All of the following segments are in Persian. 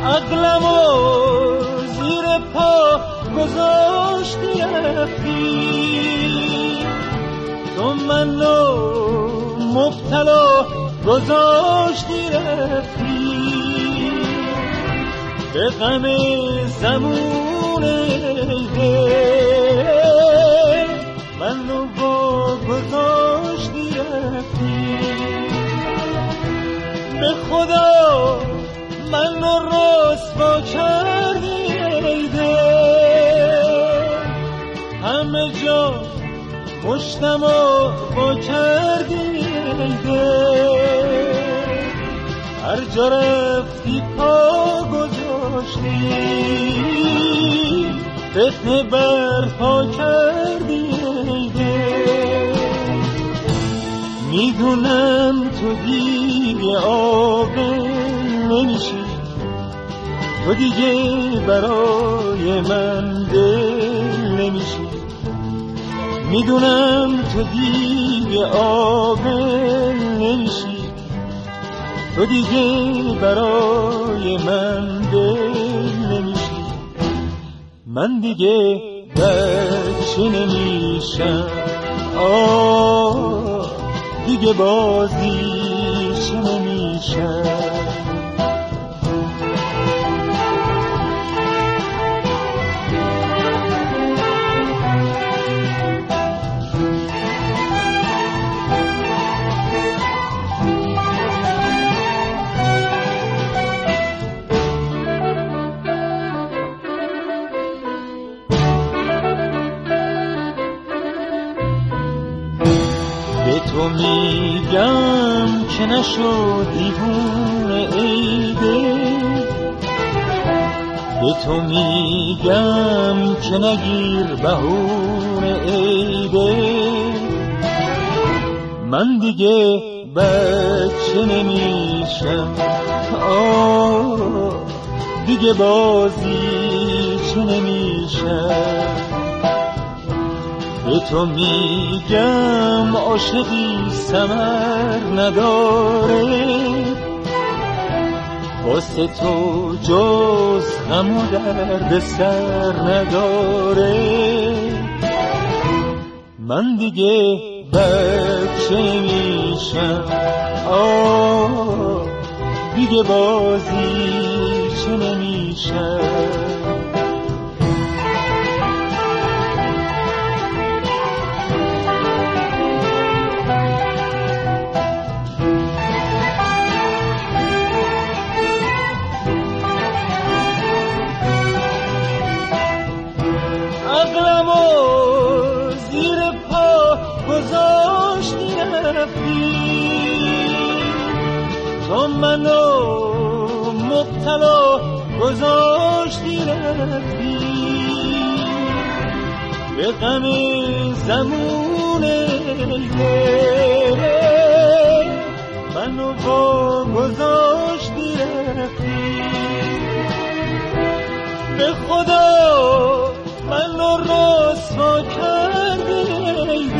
عقلمو زیر پا گذاشتی رفتی، تو منو مبتلا گذاشتی رفتی، به غم زمون منو با گذاشتی رفتی، به خدا منو رسوا کردی همه جا مشتمو با کردی هر جا رفتی پا گذاشتی، فتنه برپا کردی میدونم تو دیگه عاقل نمیشی، تو دیگه برای من دل نمیشی، میدونم تو دیگه عاقل نمیشی، تو دیگه برای من دل نمیشی، من دیگه بچه نمیشم، دیگه بازیش نمیشم. تو میگم که نشو دیوونه ای دل، به تو میگم که نگیر بهونه ای دل، من دیگه بچه نمیشم، دیگه بازیچ نمیشم، به تو میگم عاشقی ثمر نداره، واسه تو جز غم و درد سر نداره، من دیگه بچه میشم، دیگه بازیچ نمیشم. تو منو مبتلا گذاشتی رفتی، به غم زمون منو با گذاشتی رفتی، به خدا منو رسوا کردی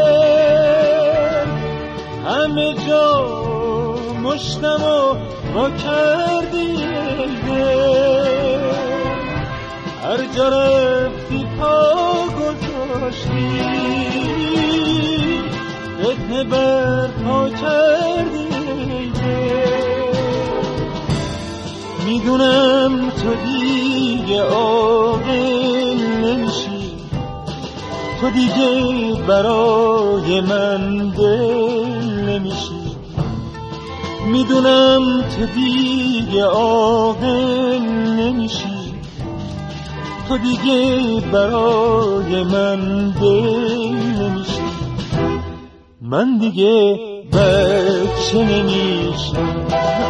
همه جا مشتمو با کردی هر جا رفتی پا گذاشتی، فتنه برپا کردی میدونم تو دیگه عاقل نمیشی، تو دیگه برای من دل نمیشی، میدونم تو دیگه عاقل نمیشی، تو دیگه برای من دل نمیشی، من دیگه بچه نمیشم،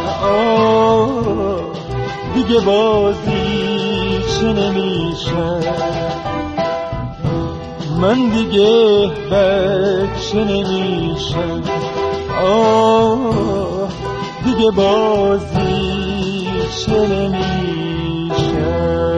دیگه بازیچ نمیشم، من دیگه بچه نمیشم، دیگه بازیچ نمیشم.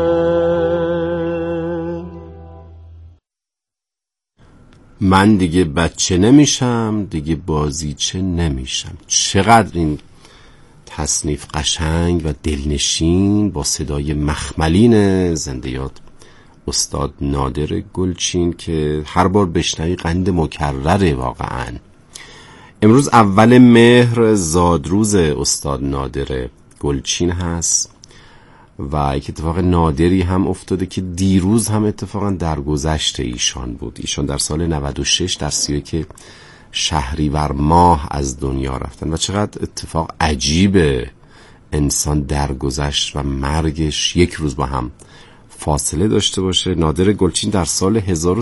من دیگه بچه نمیشم، دیگه بازیچه نمیشم. چقدر این تصنیف قشنگ و دلنشین با صدای مخملین زنده یاد استاد نادر گلچین که هر بار بشنوی قند مکرره واقعا. امروز اول مهر زادروز استاد نادر گلچین هست و یک اتفاق نادری هم افتاده که دیروز هم اتفاقا درگذشت ایشان بود. ایشان در سال 96 در 31 شهریور ماه از دنیا رفتن و چقدر اتفاق عجیبه انسان درگذشت و مرگش یک روز با هم فاصله داشته باشه. نادر گلچین در سال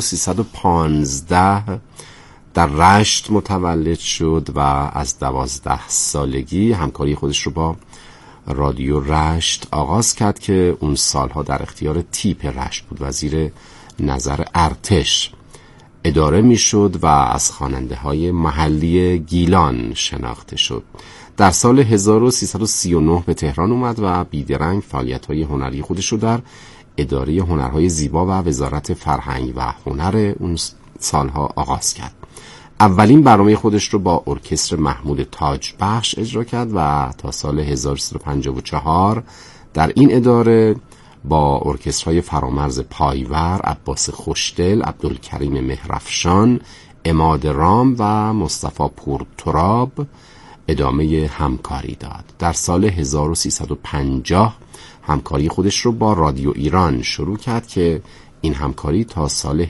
1315 در رشت متولد شد و از 12 سالگی همکاری خودش رو با رادیو رشت آغاز کرد که اون سالها در اختیار تیپ رشت بود و زیر نظر ارتش اداره می شد و از خواننده های محلی گیلان شناخته شد. در سال 1339 به تهران اومد و بیدرنگ فعالیت های هنری خودش رو در اداره هنرهای زیبا و وزارت فرهنگ و هنر اون سالها آغاز کرد. اولین برنامه خودش رو با ارکستر محمود تاج بخش اجرا کرد و تا سال 1354 در این اداره با ارکسترهای فرامرز پایور، عباس خوشدل، عبدالکریم مهرافشان، عماد رام و مصطفی پورتراب ادامه همکاری داد. در سال 1350 همکاری خودش رو با رادیو ایران شروع کرد که این همکاری تا سال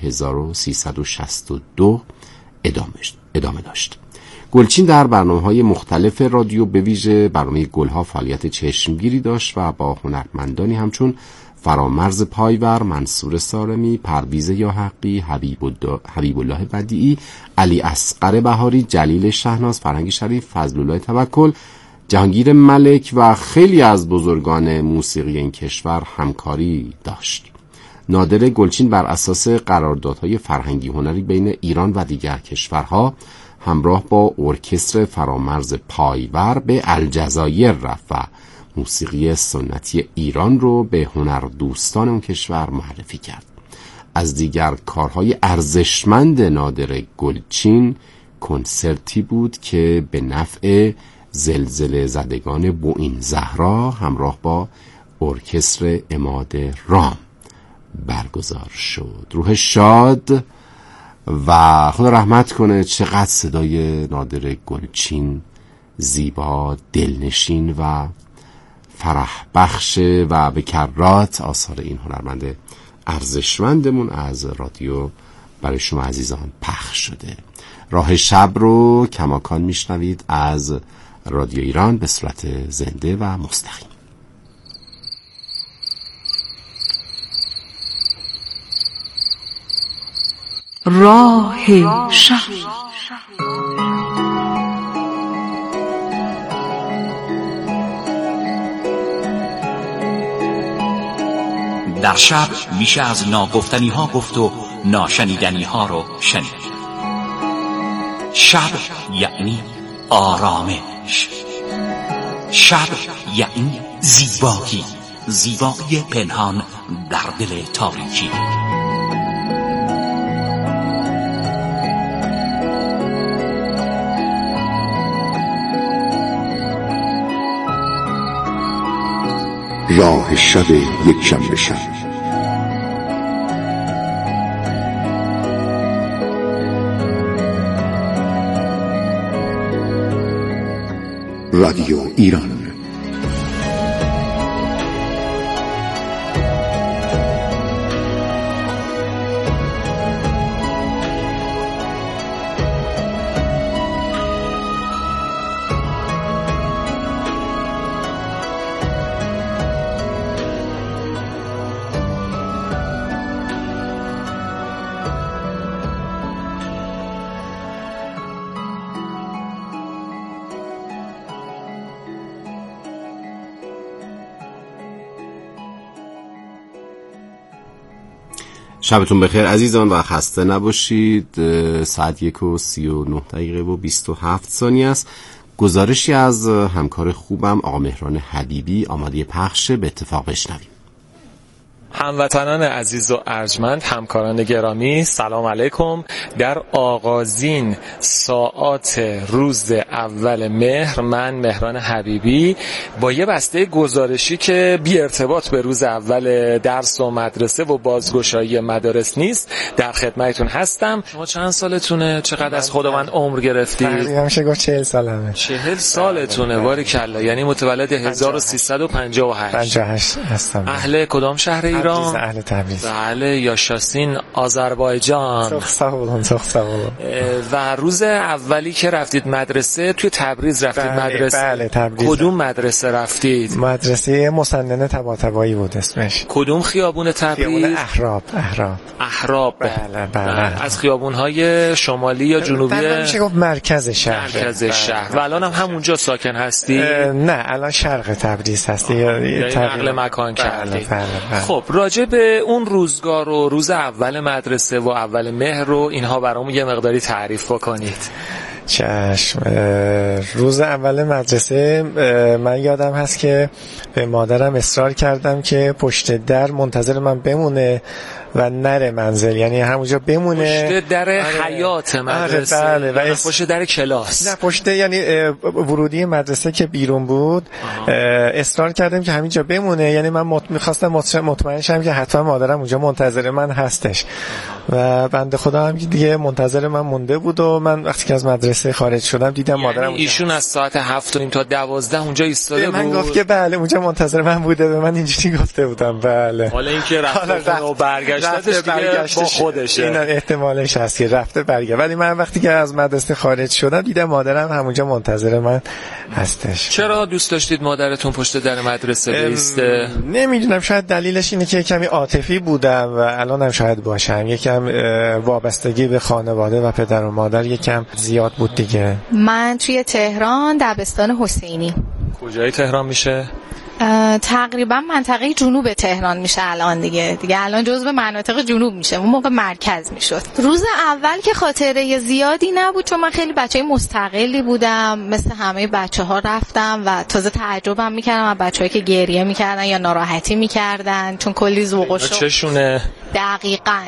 1362 ادامه داشت. گلچین در برنامه‌های مختلف رادیو به ویژه برنامه گلها فعالیت چشمگیری داشت و با هنرمندانی همچون فرامرز پایور، منصور سارمی، پرویز یاحقی، حبیب الله بدیعی، علی اصغر بهاری، جلیل شهناز، فرهنگ شریف، فضل الله توکل، جهانگیر ملک و خیلی از بزرگان موسیقی این کشور همکاری داشت. نادر گلچین بر اساس قراردادهای فرهنگی هنری بین ایران و دیگر کشورها همراه با ارکستر فرامرز پایور به الجزایر رفت و موسیقی سنتی ایران رو به هنردوستان اون کشور معرفی کرد. از دیگر کارهای ارزشمند نادر گلچین کنسرتی بود که به نفع زلزله زدگان بوئین زهرا همراه با ارکستر عماد رام برگزار شد. روح شاد و خدا رحمت کنه. چقدر صدای نادر گلچین زیبا، دلنشین و فرح بخشه و به کرات آثار این هنرمند ارزشمندمون از رادیو برای شما عزیزان پخش شده. راه شب رو کماکان میشنوید از رادیو ایران به صورت زنده و مستقیم. راه شب. در شب میشه از ناگفتنی ها گفت و ناشنیدنی ها رو شنید. شب یعنی آرامش. شب یعنی زیبایی، زیبایی پنهان در دل تاریکی. راه شب یک شنبه شب. رادیو ایران. شبتون بخیر عزیزان و خسته نباشید. ساعت 1:39 و 27 ثانیه است. گزارشی از همکار خوبم آقا مهران حبیبی آماده پخش، به اتفاق بشنویم. هموطنان عزیز و ارجمند، همکاران گرامی، سلام علیکم. در آغازین ساعات روز اول مهر، من مهران حبیبی با یه بسته گزارشی که بی ارتباط به روز اول درس و مدرسه و بازگشایی مدارس نیست در خدمتتون هستم. شما چند سالتونه؟ چقدر از خودمون عمر گرفتید؟ تقریبا میشه گفت 40 سالمه. 40 سالتونه؟ باریکلا. یعنی متولد 1358. 58 هستم. اهل کدام شهر ایران؟ اهل تبریز. بله. یاشاسین، آذربایجان. و روز اولی که رفتید مدرسه توی تبریز رفتید؟ مدرسه؟ بله تبریز. کدوم مدرسه رفتید؟ مدرسه مسنن طباطبایی بود اسمش. کدوم خیابون تبریز؟ خیابون احراب. بله. از خیابون‌های شمالی یا جنوبی؟ میشه گفت مرکز شهر. و الان هم همونجا ساکن هستی؟ نه، الان شرق تبریز هستی. یا نقل مکان کردی؟ بله. خب راجع به اون روزگار و روز اول مدرسه و اول مهر رو اینها برامون یه مقداری تعریف بکنید. چشم. روز اول مدرسه من یادم هست که به مادرم اصرار کردم که پشت در منتظر من بمونه و نره منزل، یعنی همونجا بمونه. پشت در حیات مدرسه؟ بله. و پشت در کلاس؟ نه، پشت یعنی ورودی مدرسه که بیرون بود. اصرار کردم که همینجا بمونه، یعنی من میخواستم مطمئن شم که حتما مادرم اونجا منتظر من هستش. و بنده خدا هم دیگه منتظر من مونده بود و من وقتی که از مدرسه خارج شدم دیدم مادرم ایشون از ساعت 7:30 تا 12 اونجا ایستاده بود. من گفت که بله اونجا منتظر من بوده، به من اینجوری گفته بودم. بله. حالا اینکه رفته و برگشتش دیگه با خودشه، این احتمالش هست که رفته برگشت. ولی من وقتی که از مدرسه خارج شدم دیدم مادرم همونجا منتظر من هستش. چرا دوست داشتید مادرتون پشت در مدرسه بیسته؟ نمیدونم، شاید دلیلش اینه که کمی عاطفی بودم و الانم شاید باشم. یکم وابستگی به خانواده و پدر و مادر یکم زیاد بود دیگه. من توی تهران دبستان حسینی. کجای تهران میشه؟ تقریبا منطقه جنوب تهران میشه الان دیگه الان جزو مناطق جنوب میشه، اون موقع مرکز میشد. روز اول که خاطره زیادی نبود چون من خیلی بچه مستقلی بودم، مثل همه بچه‌ها رفتم و تازه تعجبم میکردم از بچه‌هایی که گریه میکردن یا ناراحتی میکردن چون کلی ذوق و شوق. چشونه؟ دقیقاً.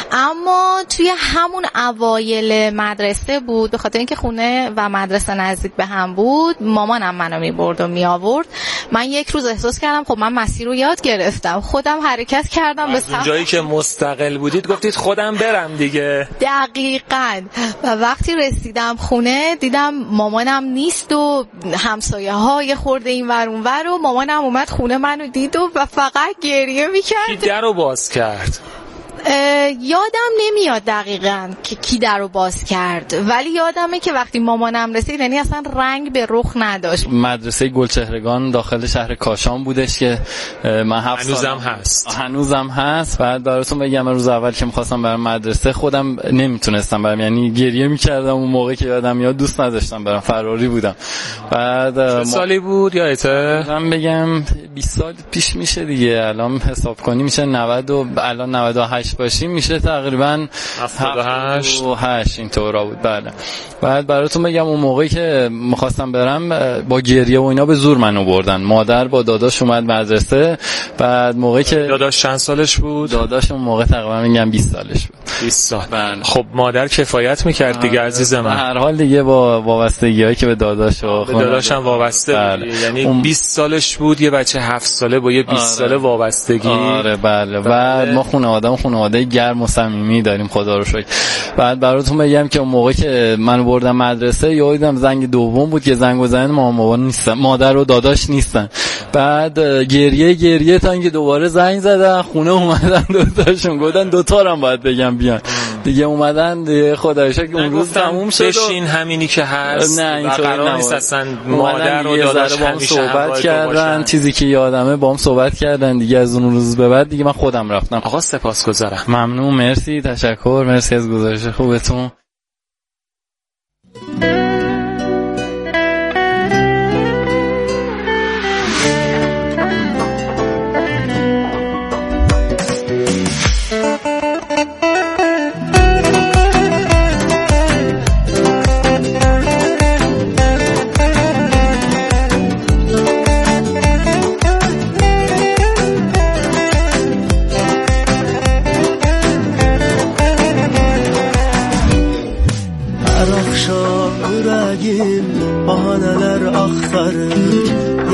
اما توی همون اوایل مدرسه بود، به خاطر اینکه خونه و مدرسه نزدیک به هم بود، مامانم منو میبرد و میآورد. من یک روز احساس کردم خب من مسیر رو یاد گرفتم، خودم حرکت کردم به سمت جایی که مستقل بودید گفتید خودم برم دیگه. دقیقاً. و وقتی رسیدم خونه دیدم مامانم نیست و همسایه‌ها یه خورده این ور اون ور و مامانم اومد خونه منو دید و فقط گریه می‌کرد. کی درو باز کرد؟ یادم نمیاد دقیقاً که کی درو باز کرد، ولی یادمه که وقتی مامانم رسید یعنی اصلا رنگ به رخ نداشت. مدرسه گلچهرگان داخل شهر کاشان بودش که من 7 سال هنوزم هست. بعد براتون بگم روز اول که می‌خواستم برم مدرسه خودم نمیتونستم برم، یعنی گریه می‌کردم اون موقع که یادم میاد، دوست نداشتم برم، فراری بودم. بعد سالی بود یادته؟ من بگم 20 سال پیش میشه دیگه، الان حساب کنی میشه 90 و الان 98 باشیم میشه تقریبا 78 اینطورا بود. بله. بعد براتون بگم اون موقعی که می‌خواستم برم با گریه و اینا به زور منو بردن. مادر با داداش اومد مدرسه. بعد موقعی که داداش چند سالش بود؟ داداش اون موقع تقریبا میگم 20 سالش بود. 20 سال. بله. خب مادر کفایت میکرد دیگه عزیز من. هر حال دیگه با وابستگیایی که به داداش و داداشم وابسته. بله. یعنی 20 سالش بود، یه بچه 7 ساله با یه 20 ساله وابستگی. آره بله. بعد ما خانواده گرم و صمیمی داریم خدا رو شکر. بعد براتون بگم که اون موقع که من بردم مدرسه یادم زنگ دوم بود که زنگ بزنن مامان نیستن، مادر و داداش نیستن. بعد گریه تا اینکه دوباره زنگ زدن خونه اومدن دوتاشون، گفتن دوتا رو هم باید بگم بیان دیگه. اومدن دیگه خدا رو شکر اون روز تموم شد. بشین همینی که هست. نه اینطوری نیست اصلا. مادر و داداش با هم صحبت کردن، چیزی که یادمه با هم صحبت کردن دیگه. از اون روز به بعد دیگه من خودم رفتم. آقا سپاسگزارم. ممنون، مرسی، تشکر، مرسی از گزارش خوبتون.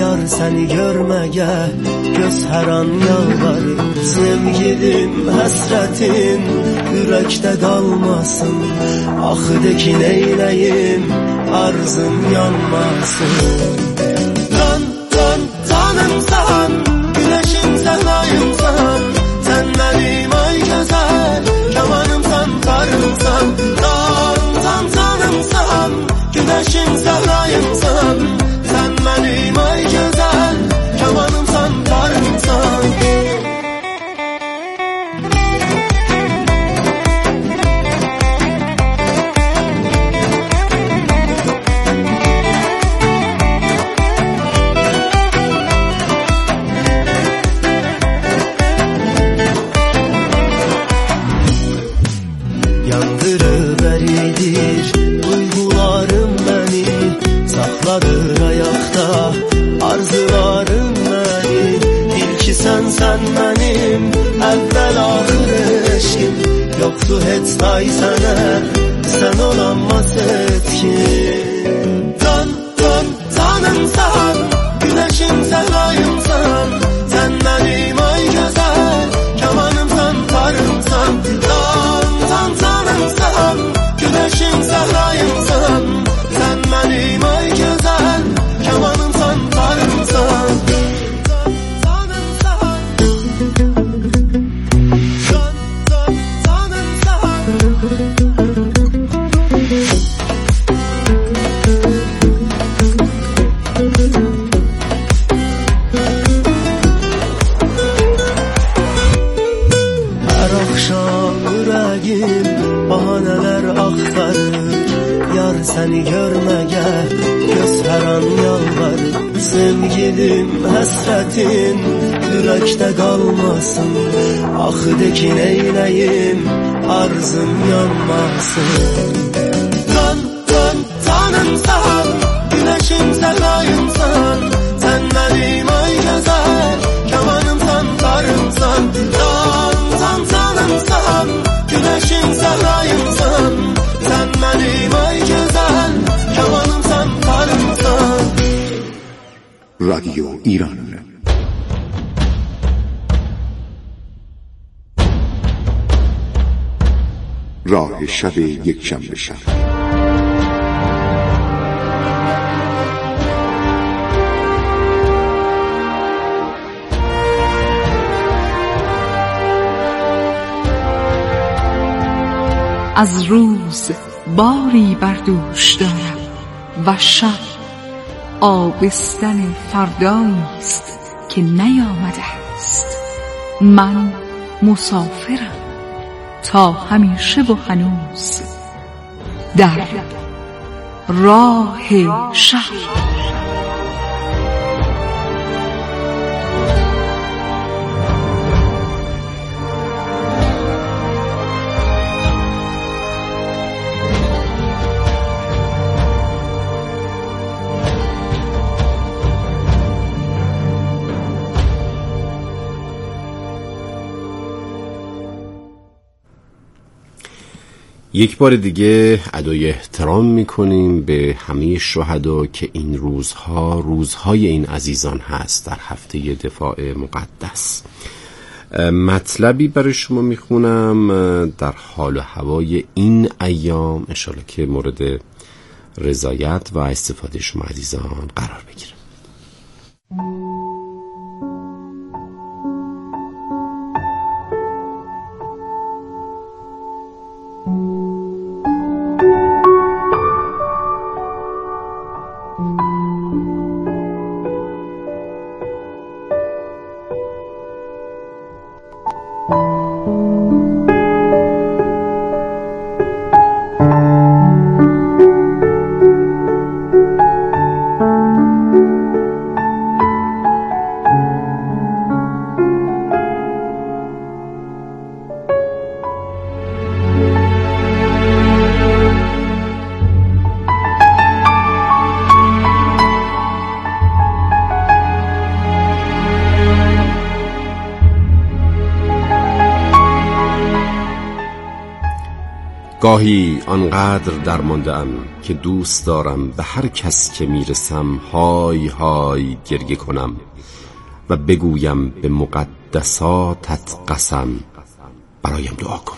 Yar səni görməgə göz hər an yalvarır. Sevgilim, həsrətin ürəkdə qalmasın. Axı de ki neyləyim, arzım yanmasın. Can, can, canımsan, güneşim səhrayımsan. Sən mənim ay gözəl, kamanımsan, tarımsan. Can, can, canımsan, güneşim səhrayımsan. Sən mənim ay gözəl, kamanımsan, tarımsan. Yandırıb əridir duyğularım məni, saxladır ayaqda arzularım məni. Bil ki sən mənim əvvəl axır eşkim. Yoxdur heç tay sənə, sən olanmaz etkin. Can, can, canımsan, güneşim səhrayımsan. Sən mənim ay gözəl, kamanımsan, tarımsan. Can, can, canımsan, güneşim səhrayımsan. Sən mənim ay gözəl, kamanımsan, tarımsan. Hər axşam ürəyim bahanələr axtarır. Yar səni görməgə göz hər an yalvarır. Sevgilim, həsrətin ürəkdə qalmasın. Axı de ki neyləyim, arzım yanmasın. Can, can, canımsan, güneşim səhrayımsan. Sən mənim ay gözəl, kamanımsan, tarımsan. Can, can, canımsan, güneşim səhrayımsan. Sən mənim ay gözəl, kamanımsan, tarımsan. رادیو ایران. راه شب یکشنبه شب. از روز باری بر دوش دارم و شب آبستن فردایی است که نیامده است. من مسافرم تا همیشه و هنوز در راه شب. یک بار دیگه ادای احترام میکنیم به همه شهدا که این روزها روزهای این عزیزان هست در هفته دفاع مقدس. مطلبی برای شما میخونم در حال و هوای این ایام، انشالله که مورد رضایت و استفاده شما عزیزان قرار بگیره. گاهی آنقدر درمانده‌ام که دوست دارم به هر کس که میرسم های های گریه کنم و بگویم به مقدساتت قسم برایم دعا کن.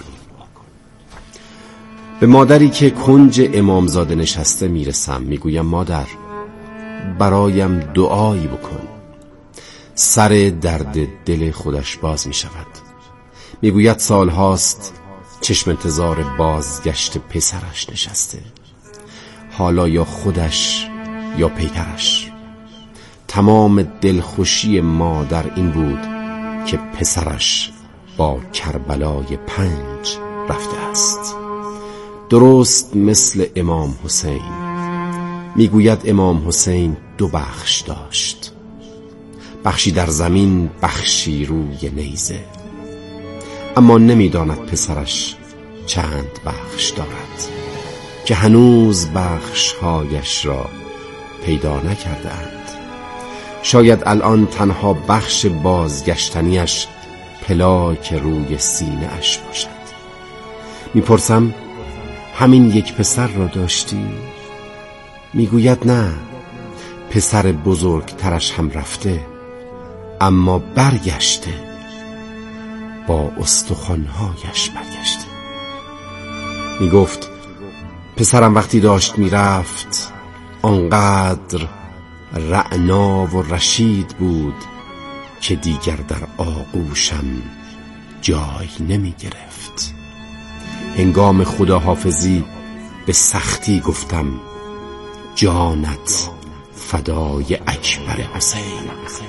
به مادری که کنج امامزاده نشسته میرسم، میگویم مادر برایم دعایی بکن. سر درد دل خودش باز میشود. میگوید سالهاست چشم انتظار بازگشت پسرش نشسته. حالا یا خودش یا پیکرش. تمام دلخوشی مادر این بود که پسرش با کربلای 5 رفته است. درست مثل امام حسین. میگوید امام حسین 2 بخش داشت، بخشی در زمین، بخشی روی نیزه. اما نمیداند پسرش چند بخش دارد که هنوز بخشهایش را پیدا نکرده اند. شاید الان تنها بخش بازگشتنیش پلاک روی سینه اش باشد. میپرسم همین یک پسر را داشتی؟ میگوید نه، پسر بزرگترش هم رفته، اما برگشته، با استخوان‌هایش برگشته. میگفت پسرم وقتی داشت میرفت آنقدر رعنا و رشید بود که دیگر در آغوشم جای نمی گرفت. هنگام خداحافظی به سختی گفتم جانت فدای اکبر حسین.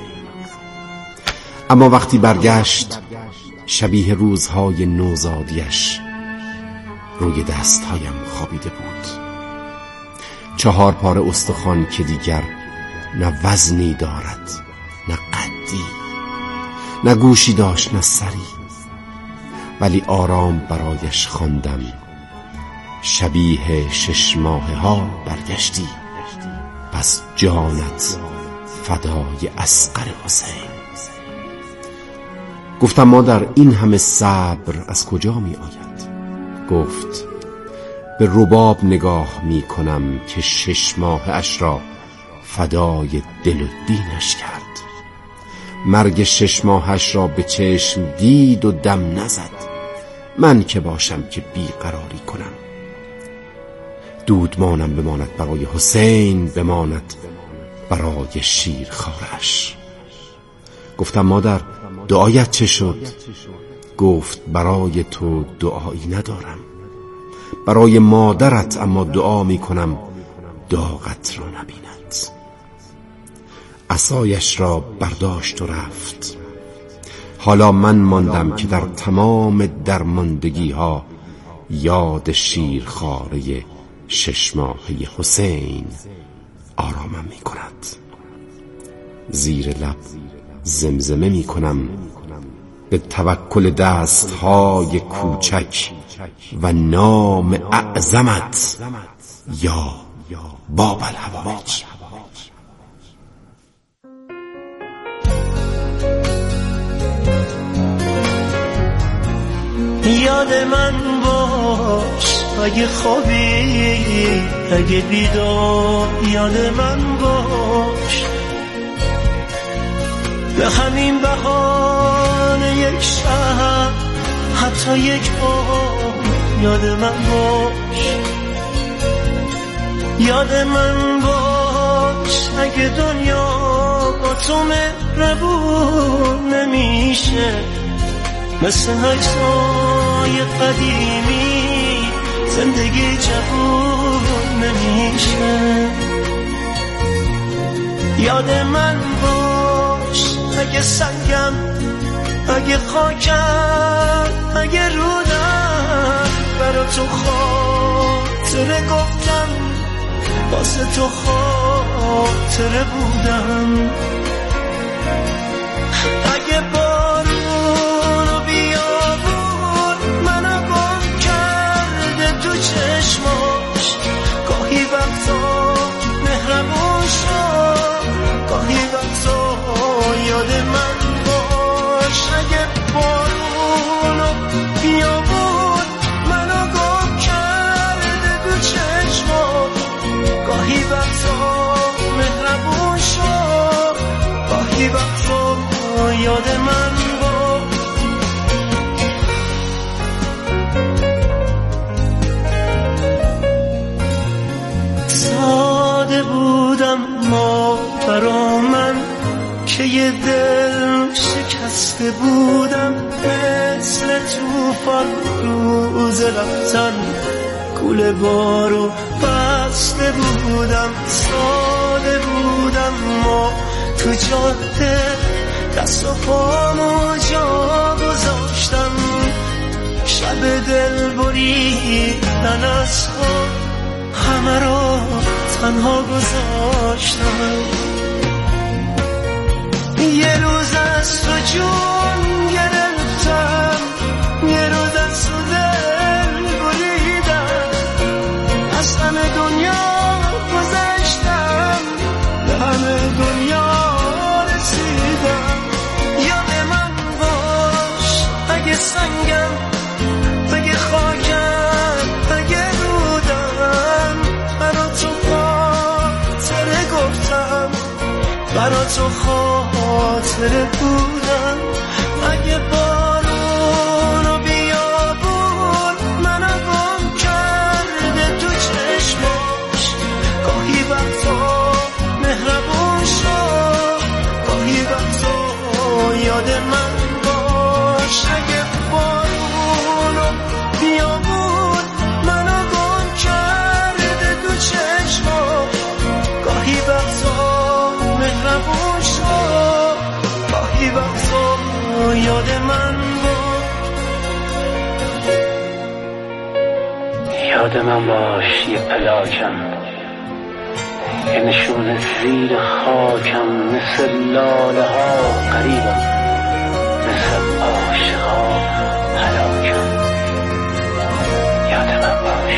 اما وقتی برگشت شبیه روزهای نوزادیش روی دستهایم خوابیده بود. 4 پاره استخوان که دیگر نه وزنی دارد، نه قدی، نه گوشی داشت، نه سری، ولی آرام برایش خواندم شبیه 6 ماهه ها برگشتی، پس جانت فدای اصغر حسین. گفتم مادر این همه صبر از کجا می آید؟ گفت به رباب نگاه می کنم که 6 ماهه اش را فدای دل و دینش کرد. مرگ 6 ماهش را به چشم دید و دم نزد. من که باشم که بیقراری کنم؟ دودمانم بماند برای حسین، بماند برای شیرخوارش. گفتم مادر دعایت چه شد؟ گفت برای تو دعایی ندارم، برای مادرت اما دعا می کنم داغت را نبیند. عصایش را برداشت و رفت. حالا من ماندم که در تمام درماندگی ها یاد شیرخواره 6 ماهه حسین آرامم می کند. زیر لب زمزمه می کنم به توکل دستهای کوچک و نام اعظمت یا باب الحوائج. یاد من باش اگه خوابی، اگه بیدار یاد من باش. به همین بهانه یک شب، حتی یک بار یاد من باش. یاد من باش اگه دنیا با تو مهربون نمیشه، مثل عکسای قدیمی زندگی جوون نمیشه. یاد من باش اگه سنگم، اگه خاکم، اگه رودم برا تو خاطره گفتم، واسه تو خاطره بودم. اگه بارون و بیابون منو گم کرده تو چشماش، گاهی وقتا مهربون شد، گاهی وقتا یاد من باش. اگه بارون و بیابون منو گم کرده گاهی وقتا یاد من بود. ساده بودم ما برا من که یه دل شکسته بودم، مثل توفان روز رفتن کوله بارو بسته بودم. ساده بودم ما تو جاده دست و پامو جا گذاشتم، شب دل بریدن از خود همه رو تنها گذاشتم. یه روز از تو جون گرفتم، یه روز از تو دل بریدم، از همه دنیا گذشتم، به همه دنیا رسیدم. یاد من باش اگه سنگم، اگه خاکم، اگه رودم، برا تو خاطره گفتم، برا تو خاطره بودم. اگه بارون و بیابون منو گم کرده تو چشماش، گاهی وقتا مهربون شد، گاهی وقتا یاد من باش. اگه بارون و بیابون منو گم کرده تو چشماش، گاهی وقتا مهربون شد، گاهی وقتا یاد من بود. یاد من باش یه پلاکم، یه نشون زیر خاکم، مثل لاله ها قریبم، مثل عاشقا هلاکم. یاد من باش،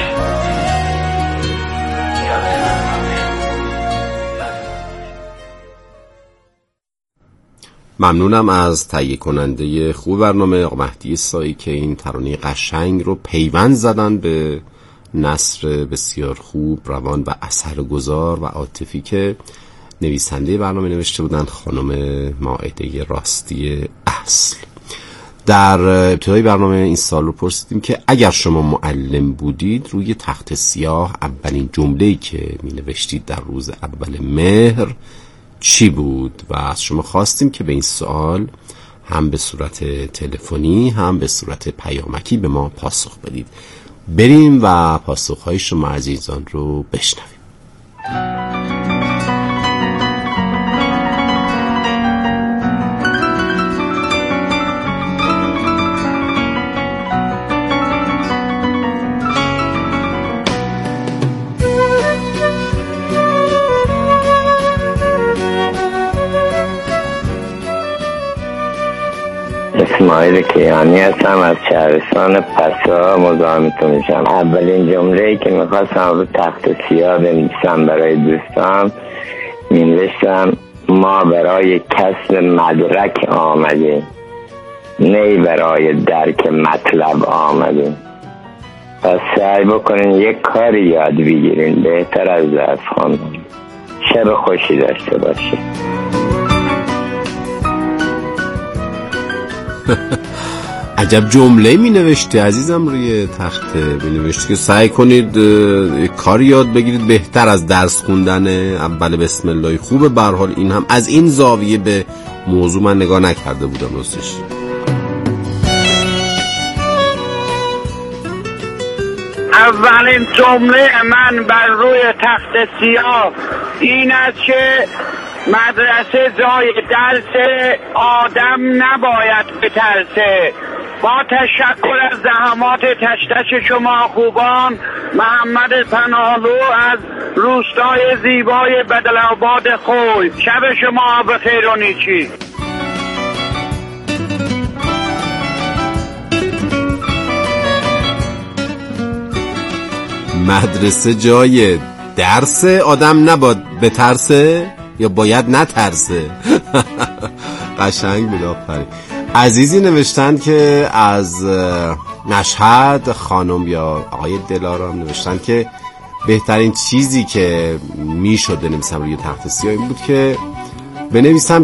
یاد من باش. ممنونم از تهیه کننده خوب برنامه آقا مهدی سایی که این ترانه قشنگ رو پیوند زدن به نثر بسیار خوب، روان و اثرگذار و عاطفی که نویسنده برنامه نوشته بودن خانم مائده راستی اصل. در ابتدای برنامه این سال رو پرسیدیم که اگر شما معلم بودید روی تخت سیاه اولین جمله‌ای که می نوشتید در روز اول مهر چی بود؟ و از شما خواستیم که به این سوال هم به صورت تلفنی هم به صورت پیامکی به ما پاسخ بدید. بریم و پاسخهای شما عزیزان رو بشنویم. اسماعیل کیانی هستم از شهرستان پسا، مزاحمتون میشم. اولین جمله‌ای که میخواستم رو تخت سیاه بنویسم برای دوستان، مینوشتم ما برای کسب مدرک آمدیم، نه برای درک مطلب آمدیم. پس سعی بکنین یک کاری یاد بگیرین بهتر از درس خواندن. شب خوشی داشته باشید. عجب جمله می نوشته عزیزم، روی تخت می نوشته که سعی کنید کاری یاد بگیرید بهتر از درس خوندن. اول بسم الله خوبه. به هر حال این هم از این زاویه به موضوع من نگاه نکرده بودم راستش. اولین جمله من بر روی تخت سیاه این است که مدرسه جای درس، آدم نباید بترسه. با تشکر از زحمات تشتش شما خوبان، محمد پناهلو از روستای زیبای بدل‌آباد خوی. شب شما بخیر و نیکی. مدرسه جای درس، آدم نباید بترسه یا باید نترسه. قشنگ بود. آفرین. عزیزی نوشتن که از مشهد، خانم یا آقای دلارام نوشتن که بهترین چیزی که میشد بنویسم روی تخت سیاه این بود که بنویسم